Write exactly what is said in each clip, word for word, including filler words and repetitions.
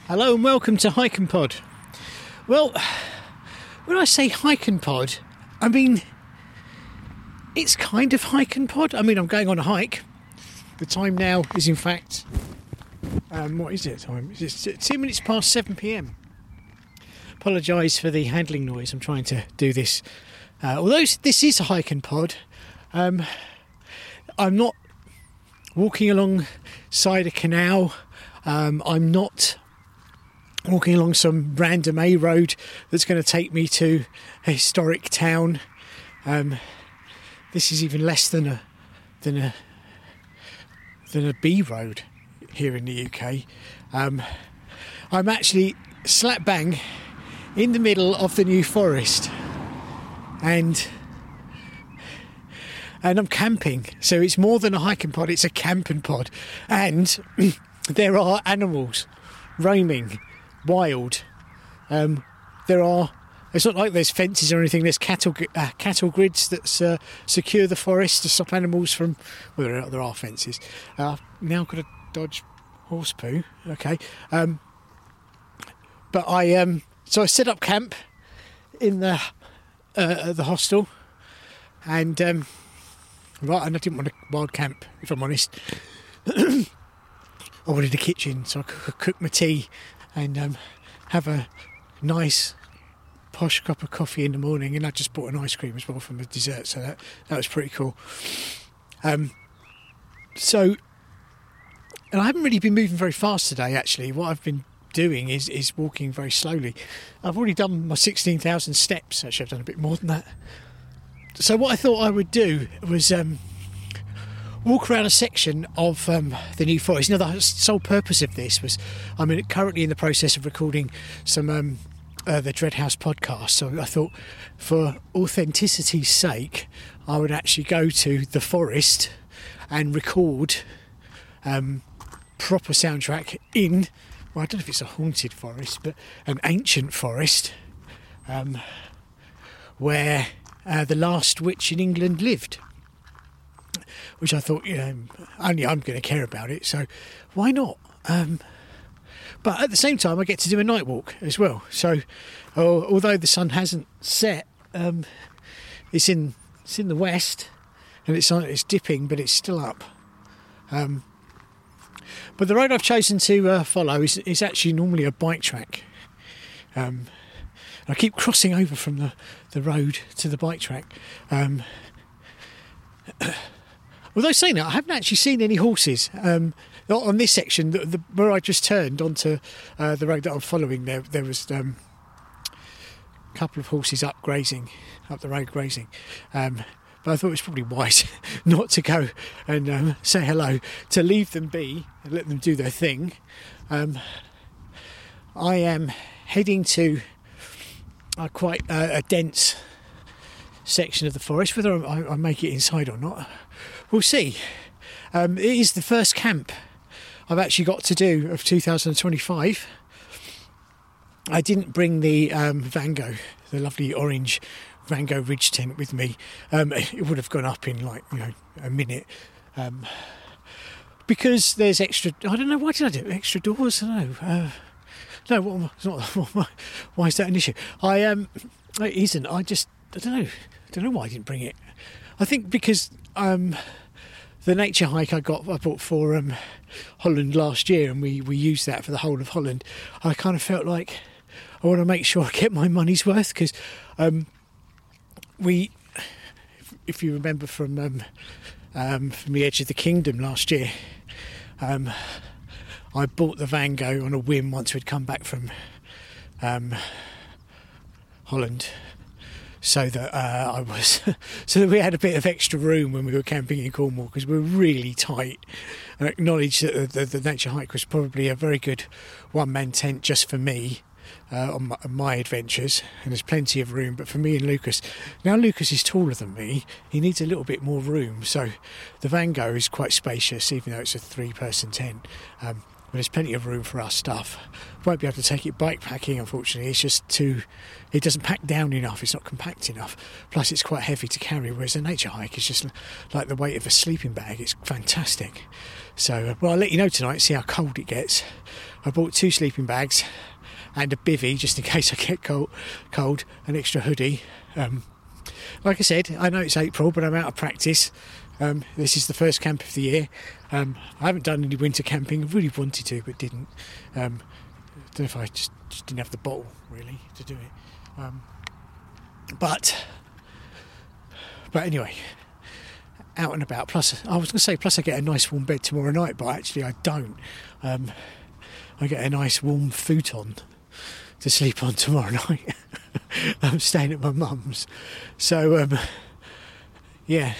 Hello and welcome to Hike and Pod. Well, when I say Hike and Pod, I mean, it's kind of Hike and Pod. I mean, I'm going on a hike. The time now is in fact, um, what is it time? It's two minutes past seven p.m. Apologise for the handling noise. I'm trying to do this. Uh, although this is a Hike and Pod, um, I'm not walking alongside a canal. Um, I'm not walking along some random A road that's going to take me to a historic town. Um, this is even less than a than a than a B road here in the U K. Um, I'm actually slap bang in the middle of the New Forest, and and I'm camping. So it's more than a hiking pod; it's a camping pod, and there are animals roaming wild. Um, there are. It's not like there's fences or anything. There's cattle uh, cattle grids that uh, secure the forest to stop animals from. Well, there are, there are fences. Uh, now I've got to dodge horse poo. Okay, um, but I um, so I set up camp in the uh, the hostel, and um, right, and I didn't want a wild camp, if I'm honest. I wanted a kitchen so I could cook my tea and um, have a nice posh cup of coffee in the morning, and I just bought an ice cream as well from the dessert, so that, that was pretty cool. Um, so, and I haven't really been moving very fast today, actually. What I've been doing is, is walking very slowly. I've already done my sixteen thousand steps, actually I've done a bit more than that. So what I thought I would do was um, walk around a section of um, the New Forest. Now, the sole purpose of this was, I'm currently in the process of recording some um, uh, the Dreadhouse podcast. So I thought, for authenticity's sake, I would actually go to the forest and record um, proper soundtrack in, well, I don't know if it's a haunted forest, but an ancient forest um, where uh, the last witch in England lived. Which I thought, you know, only I'm going to care about it, so why not? Um, but at the same time, I get to do a night walk as well. So, oh, although the sun hasn't set, um, it's in it's in the west, and it's on, it's dipping, but it's still up. Um, but the road I've chosen to uh, follow is, is actually normally a bike track. Um, I keep crossing over from the, the road to the bike track. Um, Although saying that, I haven't actually seen any horses um, on this section. The, the, where I just turned onto uh, the road that I'm following, there there was um, a couple of horses up grazing, up the road grazing. Um, but I thought it was probably wise not to go and um, say hello, to leave them be and let them do their thing. Um, I am heading to a quite uh, a dense section of the forest. Whether I, I make it inside or not, we'll see. Um, it is the first camp I've actually got to do of two thousand twenty-five. I didn't bring the um, Vango, the lovely orange Vango Ridge tent with me. Um, it would have gone up in like, you know, a minute. Um, because there's extra, I don't know, why did I do it? Extra doors? I don't know. Uh, no, what, it's not, why is that an issue? I um, it isn't. I just, I don't know. I don't know why I didn't bring it. I think because um, the nature hike I got, I bought for um, Holland last year, and we, we used that for the whole of Holland. I kind of felt like I want to make sure I get my money's worth, because um, we, if, if you remember from um, um, from the Edge of the Kingdom last year, um, I bought the Vango on a whim once we'd come back from um, Holland. So that uh, I was, so that we had a bit of extra room when we were camping in Cornwall, because we were really tight. I acknowledge that the, the nature hike was probably a very good one-man tent just for me uh, on, my, on my adventures, and there's plenty of room. But for me and Lucas, now Lucas is taller than me, he needs a little bit more room. So the Vango is quite spacious, even though it's a three-person tent. Um, but there's plenty of room for our stuff. Won't be able to take it bike packing, unfortunately. It's just too, it doesn't pack down enough. It's not compact enough. Plus it's quite heavy to carry, whereas a nature hike is just like the weight of a sleeping bag. It's fantastic. So, well, I'll let you know tonight, see how cold it gets. I bought two sleeping bags and a bivvy just in case I get cold, cold an extra hoodie. Um, like I said, I know it's April, but I'm out of practice. Um, this is the first camp of the year. Um, I haven't done any winter camping. I really wanted to, but didn't. Um, I don't know if I just, just didn't have the bottle, really, to do it. Um, but, but anyway, out and about. Plus, I was going to say, plus I get a nice warm bed tomorrow night, but actually I don't. Um, I get a nice warm futon to sleep on tomorrow night. I'm staying at my mum's. So, um, yeah.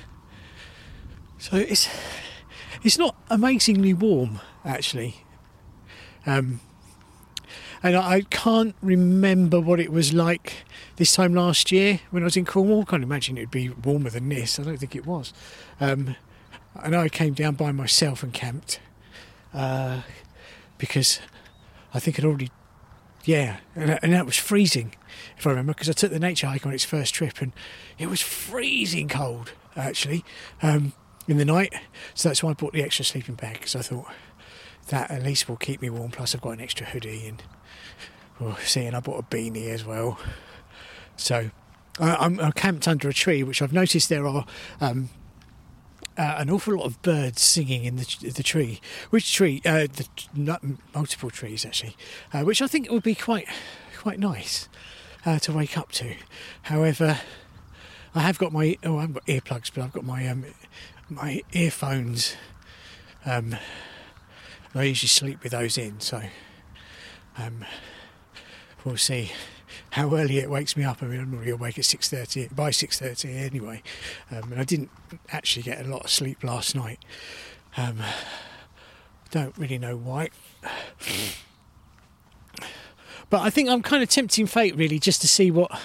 So it's it's not amazingly warm, actually. Um, and I, I can't remember what it was like this time last year when I was in Cornwall. I can't imagine it would be warmer than this. I don't think it was. Um, I know I came down by myself and camped uh, because I think I'd already... Yeah, and, and that was freezing, if I remember, because I took the nature hike on its first trip and it was freezing cold, actually, um, in the night. So that's why I bought the extra sleeping bag, because I thought that at least will keep me warm. Plus I've got an extra hoodie and, well, see, and I bought a beanie as well. So I, I'm, I'm camped under a tree, which I've noticed there are um, uh, an awful lot of birds singing in the the tree. Which tree? Uh, the not, multiple trees actually, uh, which I think would be quite quite nice uh, to wake up to. However, I have got my oh I haven't got earplugs, but I've got my um, my earphones. Um, I usually sleep with those in, so um, we'll see how early it wakes me up. I mean, I'm normally awake at six thirty, by six thirty anyway, um, and I didn't actually get a lot of sleep last night. Um, don't really know why. But I think I'm kind of tempting fate, really, just to see what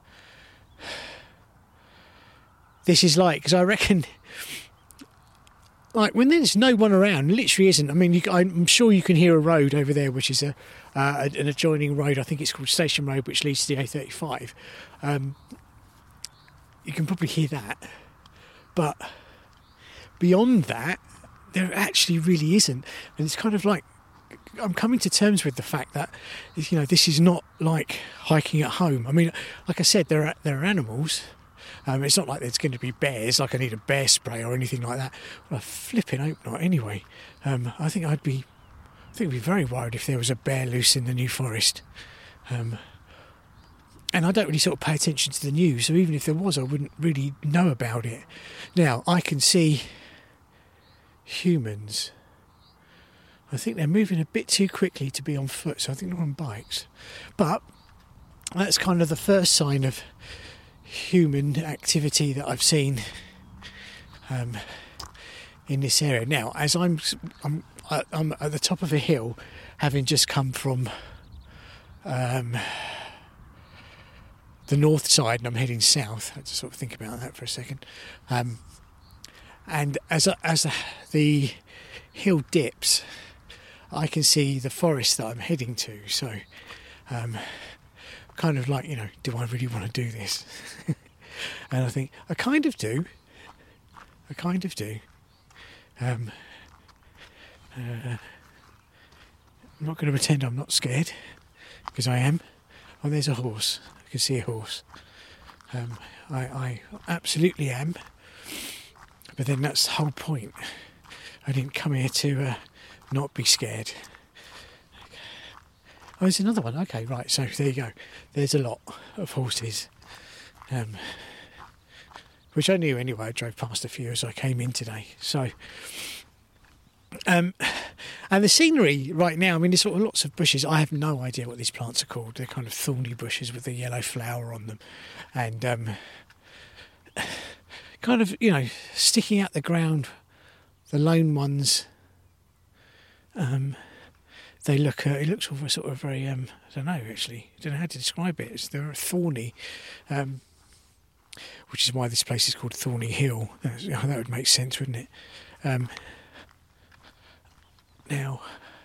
this is like, because I reckon... Like, when there's no one around, literally isn't. I mean, you, I'm sure you can hear a road over there, which is a uh, an adjoining road. I think it's called Station Road, which leads to the A thirty-five. Um, you can probably hear that. But beyond that, there actually really isn't. And it's kind of like, I'm coming to terms with the fact that, you know, this is not like hiking at home. I mean, like I said, there are, there are animals. Um, it's not like there's going to be bears, like I need a bear spray or anything like that. Well, I flipping hope not anyway. Um, I think I'd be I think I'd be very worried if there was a bear loose in the New Forest. Um, and I don't really sort of pay attention to the news, so even if there was, I wouldn't really know about it. Now, I can see humans. I think they're moving a bit too quickly to be on foot, so I think they're on bikes. But that's kind of the first sign of human activity that I've seen um, in this area. Now, as I'm, I'm I'm at the top of a hill, having just come from um, the north side, and I'm heading south. I had to sort of think about that for a second. Um, and as as the hill dips, I can see the forest that I'm heading to. So. Um, kind of like, you know, do I really want to do this? And I think, I kind of do. I kind of do. Um, uh, I'm not going to pretend I'm not scared, because I am. Oh, there's a horse. I can see a horse. Um, I, I absolutely am. But then that's the whole point. I didn't come here to uh, not be scared. Oh, there's another one. Okay, right, so there you go. There's a lot of horses. Um, which I knew anyway. I drove past a few as I came in today. So, um, and the scenery right now, I mean, there's sort of lots of bushes. I have no idea what these plants are called. They're kind of thorny bushes with a yellow flower on them. And um, kind of, you know, sticking out the ground, the lone ones... Um, They look, uh, it looks sort of very, um, I don't know actually, I don't know how to describe it. It's, they're thorny, um, which is why this place is called Thorny Hill. That, that would make sense, wouldn't it? Um, now,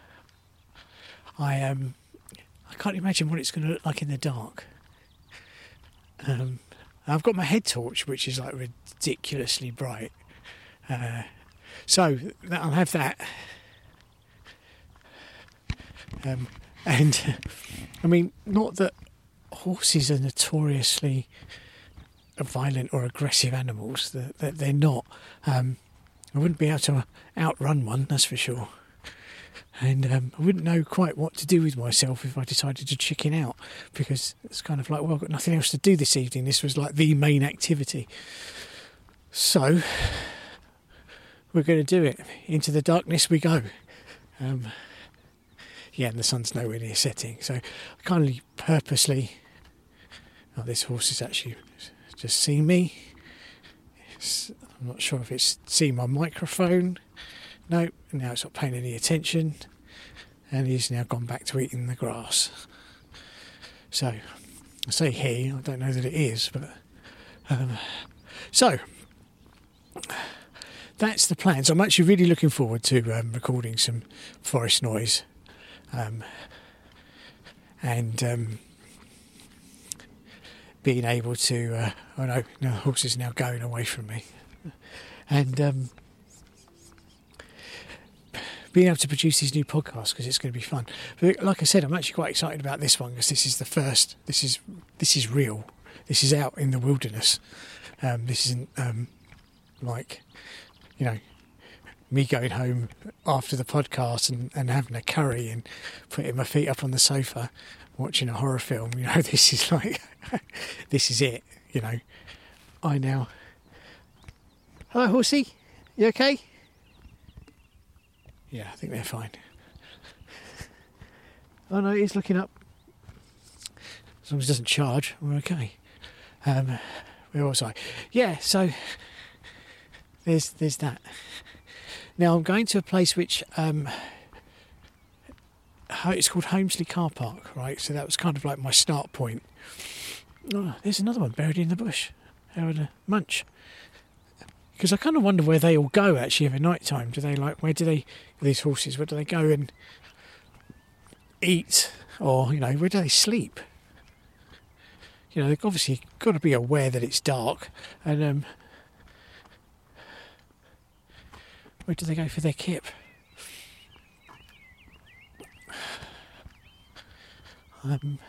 I um, I can't imagine what it's going to look like in the dark. Um, I've got my head torch, which is like ridiculously bright. Uh, so I'll have that. Um, and, I mean, not that horses are notoriously violent or aggressive animals, that, that they're not. Um, I wouldn't be able to outrun one, that's for sure. And um, I wouldn't know quite what to do with myself if I decided to chicken out, because it's kind of like, well, I've got nothing else to do this evening. This was like the main activity. So we're going to do it. Into the darkness we go. Um, yeah, and the sun's nowhere near setting. So I kind of purposely... Oh, this horse has actually just seen me. It's, I'm not sure if it's seen my microphone. No, now it's not paying any attention, and he's now gone back to eating the grass. So, I say he, I don't know that it is, but... Um, so, that's the plan. So I'm actually really looking forward to um, recording some forest noise. Um, and um, being able to... Uh, oh no, no, the horse is now going away from me. And... Um, being able to produce these new podcasts, because it's going to be fun. But like I said, I'm actually quite excited about this one, because this is the first. This is this is real. This is out in the wilderness. Um, this isn't um, like, you know, me going home after the podcast and, and having a curry and putting my feet up on the sofa, watching a horror film. You know, this is like, this is it. You know, I now. Hello, horsey. You okay? Yeah, I think they're fine. Oh no, he's looking up. As long as it doesn't charge, we're okay. Um, where was I? Yeah, so there's there's that. Now I'm going to a place which um, it's called Holmesley Car Park, right? So that was kind of like my start point. Oh, there's another one buried in the bush. Having a munch. Because I kind of wonder where they all go actually every night time. Do they like, where do they, these horses, where do they go and eat? Or, you know, where do they sleep? You know, they've obviously got to be aware that it's dark. And um, where do they go for their kip? Um,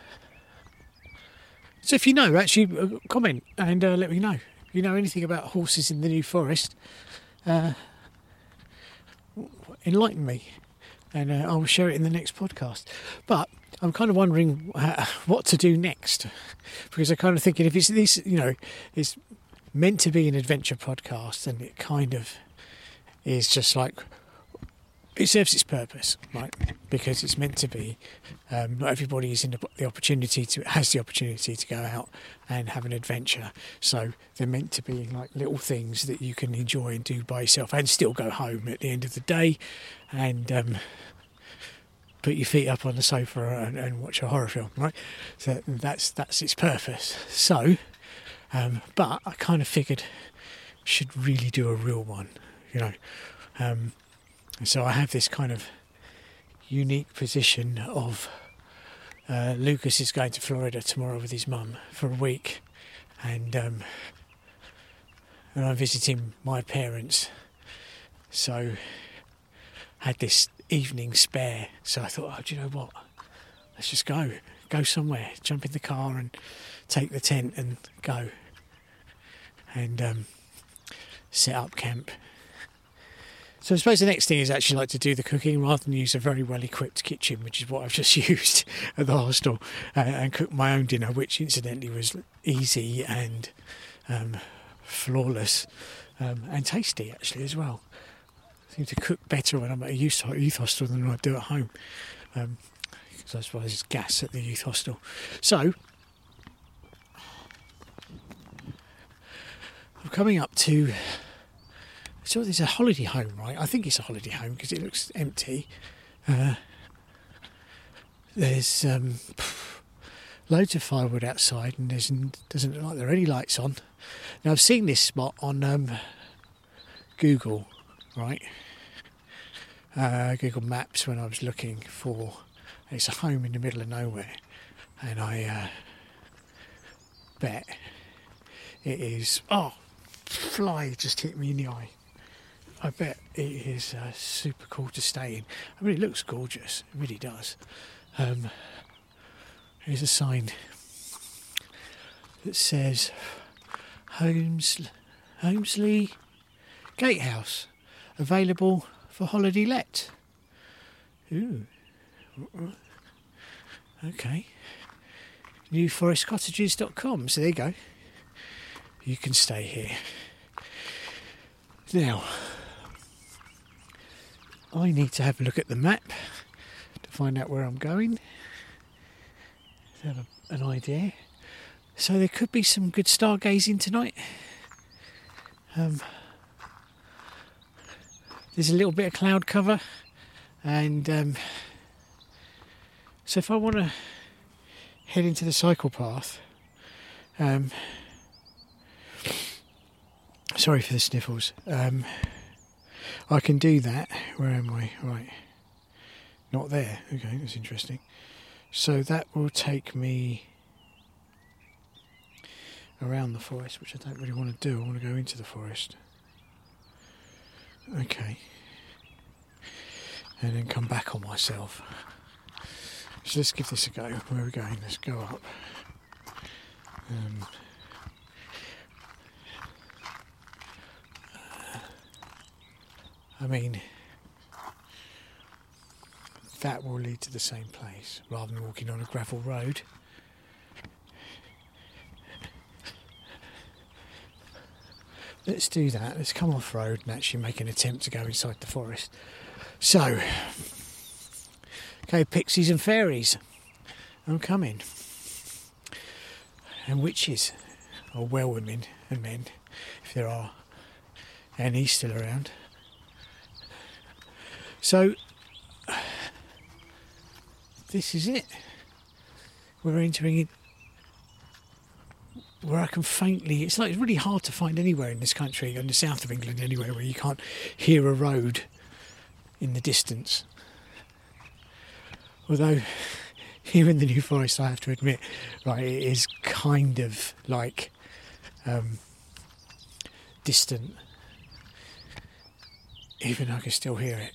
so if you know, actually uh, comment and uh, let me know. If you know anything about horses in the New Forest, uh, enlighten me, and uh, I'll share it in the next podcast. But I'm kind of wondering uh, what to do next, because I'm kind of thinking if it's this, you know, it's meant to be an adventure podcast, and it kind of is just like, it serves its purpose, right? Because it's meant to be. Um, not everybody is in the, the opportunity to has the opportunity to go out and have an adventure. So they're meant to be like little things that you can enjoy and do by yourself, and still go home at the end of the day, and um, put your feet up on the sofa and, and watch a horror film, right? So that's that's its purpose. So, um, but I kind of figured I should really do a real one, you know. Um, So I have this kind of unique position of uh, Lucas is going to Florida tomorrow with his mum for a week, and um, and I'm visiting my parents. So I had this evening spare, so I thought, oh, do you know what? Let's just go, go somewhere, jump in the car and take the tent and go, and um, set up camp. So I suppose the next thing is actually like to do the cooking rather than use a very well equipped kitchen, which is what I've just used at the hostel, uh, and cook my own dinner, which incidentally was easy and um, flawless um, and tasty actually as well. I seem to cook better when I'm at a youth, youth hostel than I do at home, um, because I suppose there's gas at the youth hostel. So I'm coming up to... So there's a holiday home, right? I think it's a holiday home because it looks empty. Uh, there's um, loads of firewood outside, and there's doesn't look like there are any lights on. Now I've seen this spot on um, Google, right? Uh, Google Maps when I was looking for. It's a home in the middle of nowhere, and I uh, bet it is. Oh, fly just hit me in the eye. I bet it is uh, super cool to stay in. I mean, it looks gorgeous. It really does. Um, here's a sign that says Holmes, Holmesley Gatehouse, available for holiday let. Ooh. Okay. new forest cottages dot com. So there you go. You can stay here. Now, I need to have a look at the map to find out where I'm going. To have a, an idea. So there could be some good stargazing tonight. Um, there's a little bit of cloud cover, and um, so if I want to head into the cycle path, um, sorry for the sniffles, um, I can do that. Where am I? Right, not there. Okay, that's interesting. So that will take me around the forest, which I don't really want to do. I want to go into the forest. Okay. And then come back on myself. So let's give this a go. Where are we going? Let's go up. Um, I mean, that will lead to the same place, rather than walking on a gravel road. Let's do that. Let's come off road and actually make an attempt to go inside the forest. So, okay, pixies and fairies, I'm coming. And witches, or well women and men, if there are any still around. So, this is it. We're entering it where I can faintly, it's like it's really hard to find anywhere in this country, in the south of England anywhere, where you can't hear a road in the distance. Although here in the New Forest, I have to admit, right, it is kind of like um, distant. Even I can still hear it.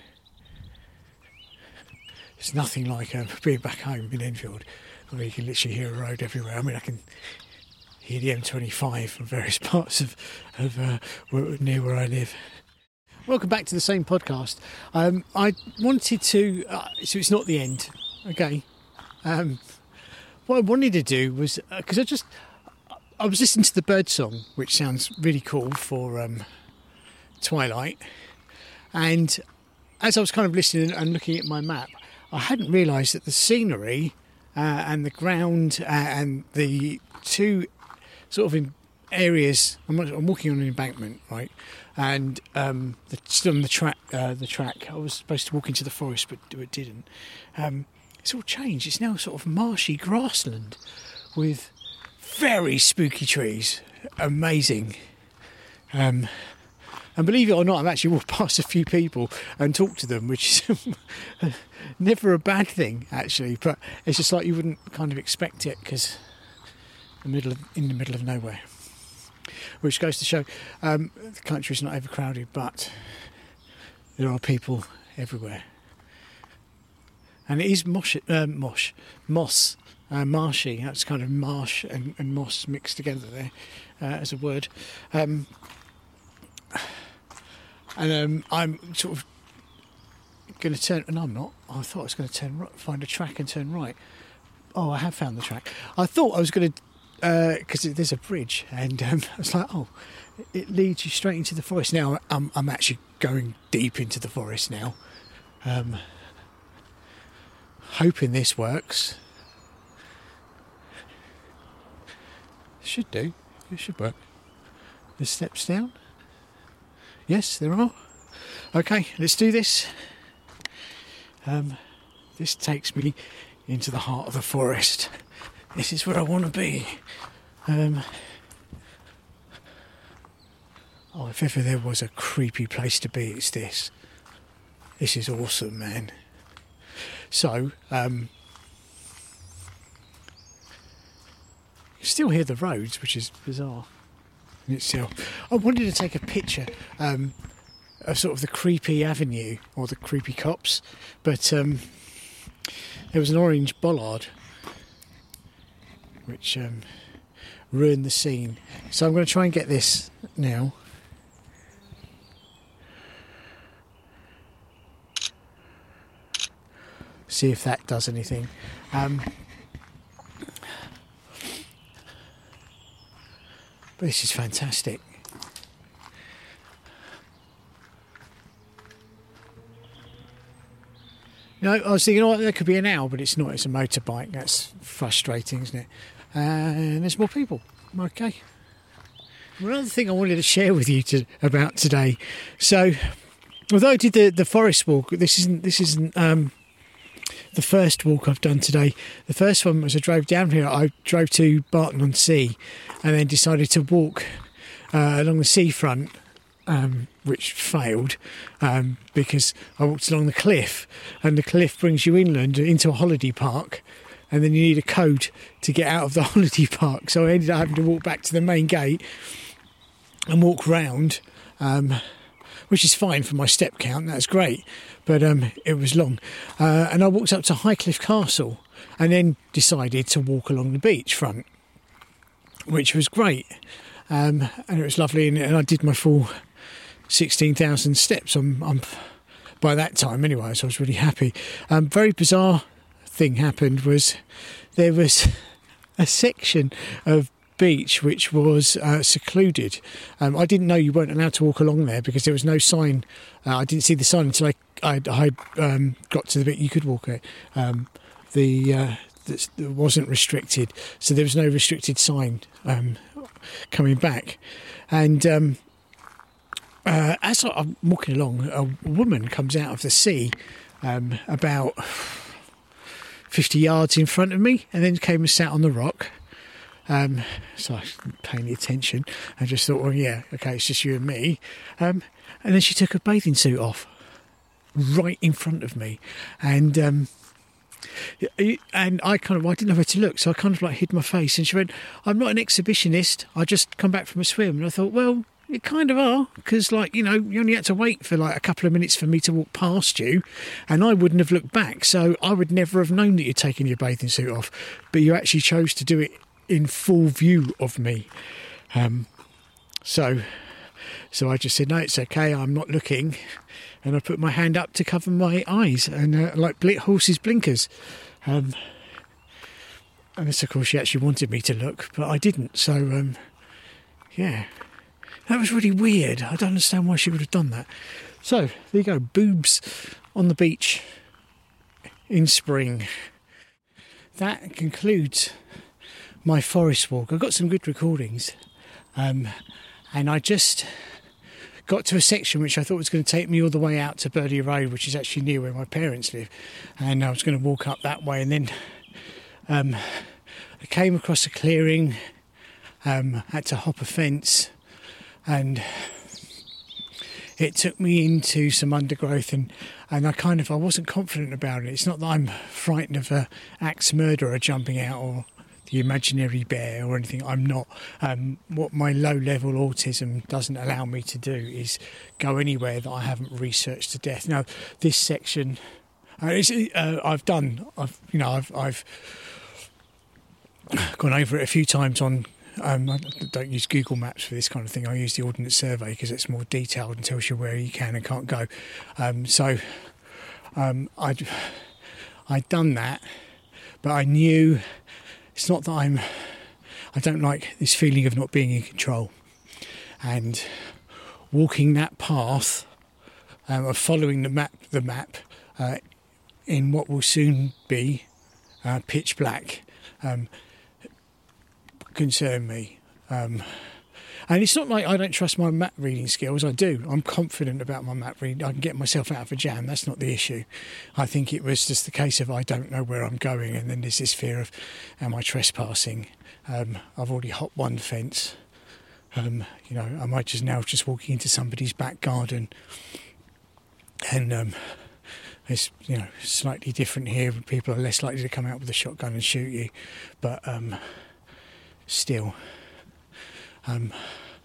It's nothing like uh, being back home in Enfield, where you can literally hear a road everywhere. I mean, I can hear the M twenty-five from various parts of, of uh, near where I live. Welcome back to the same podcast. Um, I wanted to, uh, so it's not the end, okay. Um, what I wanted to do was, because uh, I just, I was listening to the bird song, which sounds really cool for um, twilight. And as I was kind of listening and looking at my map, I hadn't realised that the scenery uh, and the ground uh, and the two sort of in areas, I'm, I'm walking on an embankment, right, and um, the, still on the track, uh, the track, I was supposed to walk into the forest, but it didn't. Um, it's all changed. It's now sort of marshy grassland with very spooky trees. Amazing. Um, and believe it or not, I've actually walked past a few people and talked to them, which is never a bad thing, actually. But it's just like you wouldn't kind of expect it, because the middle of, in the middle of nowhere. Which goes to show um, the country is not overcrowded, but there are people everywhere. And it is mosh, uh, mosh, moss, uh, marshy. That's kind of marsh and, and moss mixed together there uh, as a word. Um, and um, I'm sort of going to turn, and I'm not. I thought I was going to turn right, find a track and turn right. Oh, I have found the track. I thought I was going to. Because uh, there's a bridge, and um, I was like, oh, it leads you straight into the forest. Now I'm, I'm actually going deep into the forest now. Um, hoping this works. Should do. It should work. There's steps down. Yes, there are. Okay, let's do this. Um, this takes me into the heart of the forest. This is where I want to be. Um, oh, if ever there was a creepy place to be, it's this. This is awesome, man. So, um, you still hear the roads, which is bizarre in itself. I wanted to take a picture um, of sort of the creepy avenue or the creepy cops, but um, there was an orange bollard which um, ruined the scene. So I'm going to try and get this now. See if that does anything. Um, but this is fantastic. You know, I was thinking, oh, there could be an owl, but it's not. It's a motorbike. That's frustrating, isn't it? And there's more people. Okay. Another thing I wanted to share with you to, about today. So, although I did the, the forest walk, this isn't this isn't um, the first walk I've done today. The first one was I drove down here. I drove to Barton-on-Sea, and then decided to walk uh, along the seafront. Um, which failed um, because I walked along the cliff, and the cliff brings you inland into a holiday park, and then you need a code to get out of the holiday park. So I ended up having to walk back to the main gate and walk round, um, which is fine for my step count. That's great, but um, it was long. Uh, and I walked up to Highcliffe Castle, and then decided to walk along the beachfront, which was great, um, and it was lovely. And, and I did my full sixteen thousand steps I'm, I'm, by that time anyway, so I was really happy. Um, very bizarre thing happened was there was a section of beach which was uh, secluded. Um, I didn't know you weren't allowed to walk along there because there was no sign. Uh, I didn't see the sign until I, I, I um, got to the bit you could walk it. Um, the uh, it wasn't restricted, so there was no restricted sign um, coming back. And um, Uh, as I'm walking along, a woman comes out of the sea um, about fifty yards in front of me, and then came and sat on the rock. Um, so I wasn't paying any attention. I just thought, well, yeah, okay, it's just you and me. Um, and then she took her bathing suit off right in front of me. And um, and I kind of, I didn't know where to look, so I kind of like hid my face. And she went, I'm not an exhibitionist, I just come back from a swim. And I thought, well, you kind of are, because, like, you know, you only had to wait for, like, a couple of minutes for me to walk past you, and I wouldn't have looked back, so I would never have known that you'd taken your bathing suit off, but you actually chose to do it in full view of me. Um, so, so I just said, no, it's okay, I'm not looking, and I put my hand up to cover my eyes, and, uh, like, bl- horses' blinkers. Um, and of course, she actually wanted me to look, but I didn't, so, um, yeah. That was really weird. I don't understand why she would have done that. So, there you go. Boobs on the beach in spring. That concludes my forest walk. I got some good recordings. Um, and I just got to a section which I thought was going to take me all the way out to Birdie Road, which is actually near where my parents live. And I was going to walk up that way. And then um, I came across a clearing, um, had to hop a fence. And it took me into some undergrowth, and, and I kind of, I wasn't confident about it. It's not that I'm frightened of a axe murderer jumping out or the imaginary bear or anything. I'm not. Um, what my low-level autism doesn't allow me to do is go anywhere that I haven't researched to death. Now, this section, uh, it's, uh, I've done, I've, you know, I've, I've gone over it a few times on. Um, I don't use Google Maps for this kind of thing. I use the Ordnance Survey because it's more detailed and tells you where you can and can't go. Um, so um, I'd, I'd done that, but I knew it's not that I'm... I don't like this feeling of not being in control. And walking that path, um, of following the map, the map uh, in what will soon be uh, pitch black, um, concern me. Um, and it's not like I don't trust my map reading skills. I do. I'm confident about my map reading. I can get myself out of a jam. That's not the issue. I think it was just the case of I don't know where I'm going, and then there's this fear of, am I trespassing? Um, I've already hopped one fence. Um, you know, am I just now just walking into somebody's back garden? And um, it's, you know, slightly different here. People are less likely to come out with a shotgun and shoot you. But um, still, um,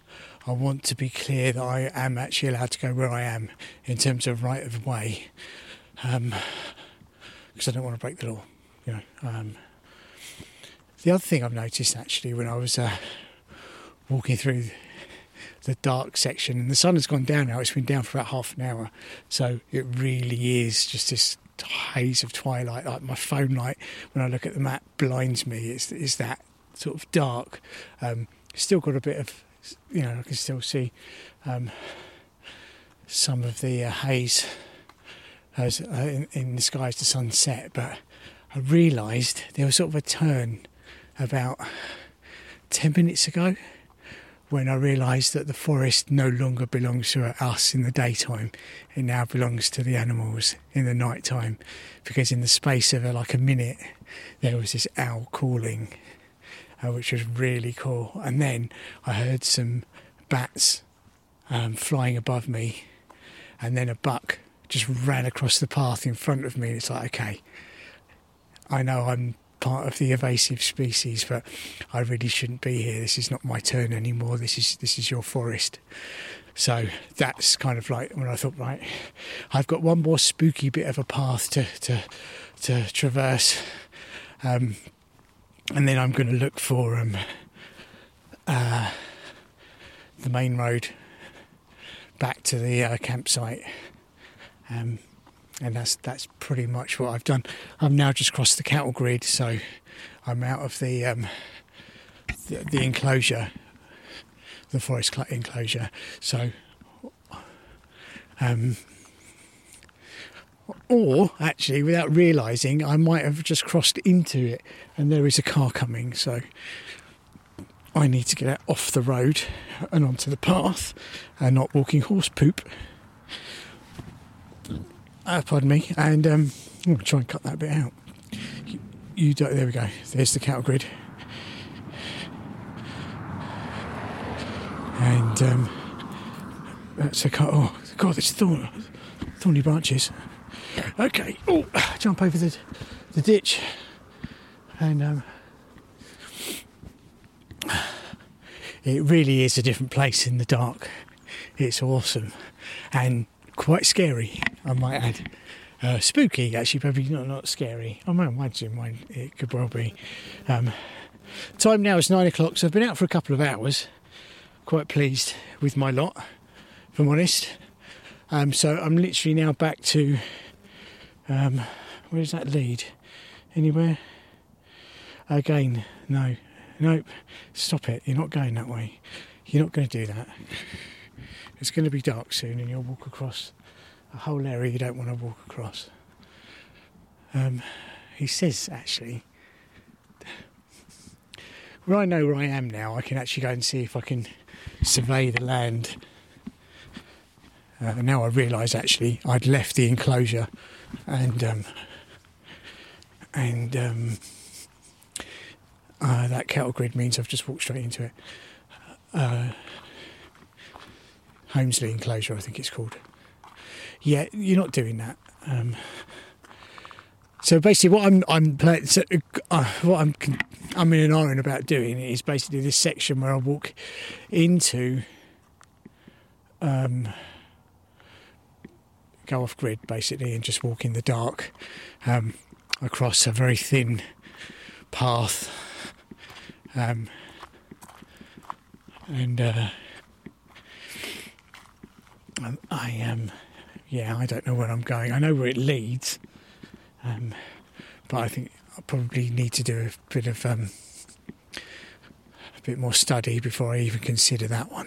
I want to be clear that I am actually allowed to go where I am in terms of right of way, because um, I don't want to break the law. You know. Um, the other thing I've noticed actually when I was uh, walking through the dark section, and the sun has gone down now. It's been down for about half an hour, so it really is just this haze of twilight. Like my phone light, when I look at the map, blinds me. It's, it's that sort of dark. Um, still got a bit of, you know, I can still see um, some of the uh, haze as, uh, in, in the sky as the sun set. But I realised there was sort of a turn about ten minutes ago, when I realised that the forest no longer belongs to us in the daytime. It now belongs to the animals in the night time, because in the space of uh, like a minute there was this owl calling, uh, which was really cool. And then I heard some bats um, flying above me, and then a buck just ran across the path in front of me. It's like, okay, I know I'm part of the invasive species, but I really shouldn't be here. This is not my turn anymore. This is this is your forest. So that's kind of like when I thought, right, I've got one more spooky bit of a path to to to traverse, um, and then I'm going to look for um, uh, the main road back to the uh, campsite. Um, And that's that's pretty much what I've done. I've now just crossed the cattle grid, so I'm out of the um, the, the enclosure, the forest enclosure. So, um, or actually, without realising, I might have just crossed into it, and there is a car coming. So I need to get out off the road and onto the path, and not walking horse poop. Uh, pardon me, and um, I'm going to try and cut that bit out. You, you do, there we go. There's the cattle grid, and um, that's a cut. Oh God, there's thorn, thorny branches. Okay, oh, jump over the the ditch, and um, it really is a different place in the dark. It's awesome, and quite scary, I might add. Uh, spooky, actually, probably not, not scary. I might imagine mine, it could well be. Um, time now is nine o'clock, so I've been out for a couple of hours. Quite pleased with my lot, if I'm honest. Um, so I'm literally now back to... Um, where does that lead? Anywhere? Again, no. Nope. Stop it. You're not going that way. You're not going to do that. It's going to be dark soon, and you'll walk across a whole area you don't want to walk across. Um, he says, actually, where I know where I am now, I can actually go and see if I can survey the land. Uh, and now I realise, actually, I'd left the enclosure, and um, and um, uh, that cattle grid means I've just walked straight into it. Uh, Holmesley enclosure, I think it's called. Yeah, you're not doing that. Um, so basically, what I'm I'm so, uh, what I'm I'm in an iron about doing is basically this section where I walk into, um, go off grid basically, and just walk in the dark um, across a very thin path, um, and. Uh, Um, I am, um, yeah, I don't know where I'm going. I know where it leads, um, but I think I probably need to do a bit of um, a bit more study before I even consider that one.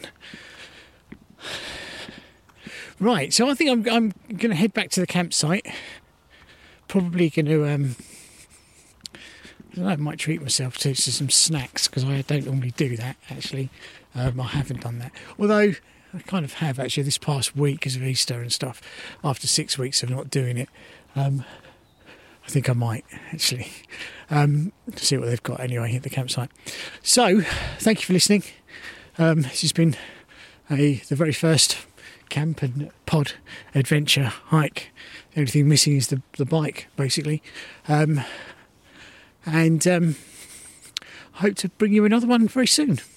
Right, so I think I'm I'm going to head back to the campsite. Probably going to, um, I don't know, I might treat myself to, to some snacks, because I don't normally do that. Actually, um, I haven't done that, although. I kind of have actually this past week because of Easter and stuff. After six weeks of not doing it, um, I think I might actually um, see what they've got anyway at the campsite. So, thank you for listening. Um, this has been a the very first camp and pod adventure hike. The only thing missing is the the bike, basically. Um, and um, I hope to bring you another one very soon.